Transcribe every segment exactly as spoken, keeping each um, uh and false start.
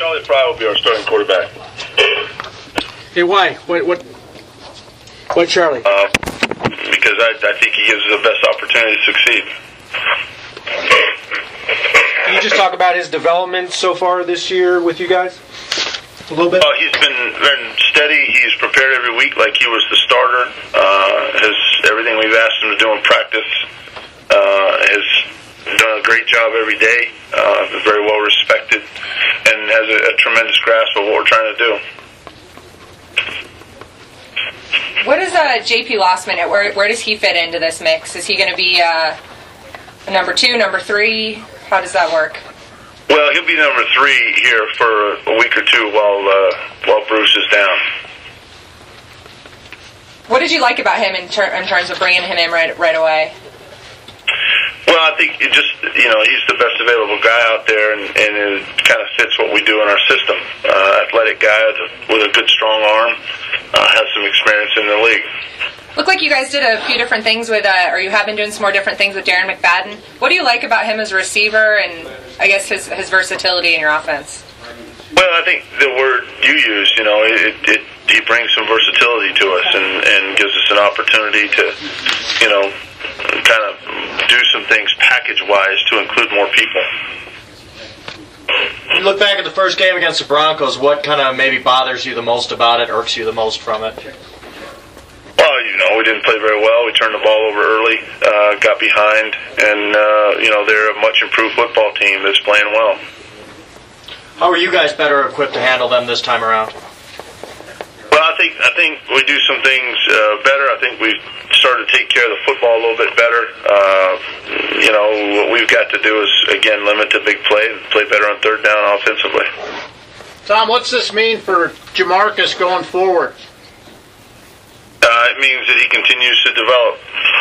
Charlie Fry will be our starting quarterback. Hey, why? What? What? What, Charlie? Uh, because I, I think he gives us the best opportunity to succeed. Can you just talk about his development so far this year with you guys? A little bit? Well, he's been very steady. He's prepared every week like he was the starter. Uh, has everything we've asked him to do in practice. Uh, has done a great job every day. Uh, very well respected, and has a, a tremendous grasp of what we're trying to do. What is uh, J P Lossman? Where where does he fit into this mix? Is he going to be uh, a number two, number three? How does that work? Well, he'll be number three here for a week or two while uh, while Bruce is down. What did you like about him in, ter- in terms of bringing him in right right away? Well, I think it just, you know, he's the best available guy out there, and, and it kind of fits what we do in our system. Uh, athletic guy with a good, strong arm, uh, has some experience in the league. Looked like you guys did a few different things with, uh, or you have been doing some more different things with Darren McFadden. What do you like about him as a receiver, and I guess his his versatility in your offense? Well, I think the word you used, you know, it, it he brings some versatility to us, and, and gives us an opportunity to, you know, kind of do some things package-wise to include more people. You look back at the first game against the Broncos, what kind of maybe bothers you the most about it, irks you the most from it? Well, you know, we didn't play very well. We turned the ball over early, uh, got behind, and, uh, you know, they're a much improved football team that's playing well. How are you guys better equipped to handle them this time around? Well, I think I think we do some things uh, better. I think we've started to take care of the football a little bit better. Uh, you know, what we've got to do is, again, limit the big play, play better on third down offensively. Tom, what's this mean for Jamarcus going forward? Uh, it means that he continues to develop.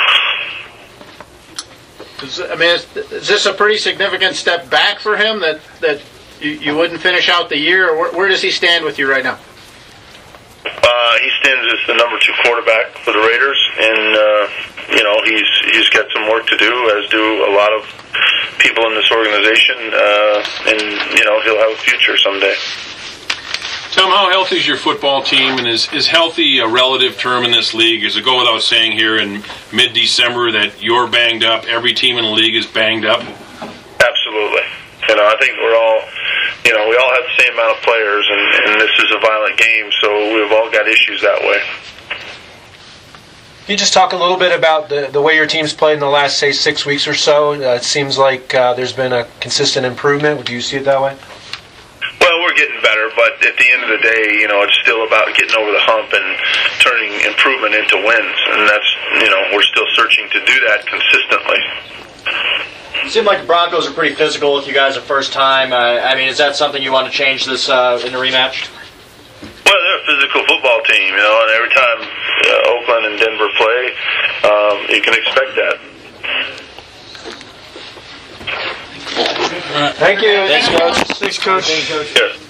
Is, I mean, is, is this a pretty significant step back for him that, that you, you wouldn't finish out the year? Or where, where does he stand with you right now? Uh, he stands as the number two quarterback for the Raiders, and uh, you know he's he's got some work to do, as do a lot of people in this organization, uh, and you know he'll have a future someday. Tom, how healthy is your football team, and is, is healthy a relative term in this league? Does it go without saying here in mid-December that you're banged up, every team in the league is banged up? Absolutely. You know, I think we're all, you know, we all have the same amount of players, and, and this is a violent game, so we've all got issues that way. Can you just talk a little bit about the, the way your team's played in the last, say, six weeks or so? Uh, it seems like uh, there's been a consistent improvement. Do you see it that way? Well, we're getting better, but at the end of the day, you know, it's still about getting over the hump and turning improvement into wins, and that's, you know, we're still searching to do that consistently. It seemed like the Broncos are pretty physical with you guys the first time. Uh, I mean, is that something you want to change this uh, in the rematch? Well, they're a physical football team, you know, and every time uh, Oakland and Denver play, um, you can expect that. Thank you. Thanks, Coach. Thanks, Coach. Yes.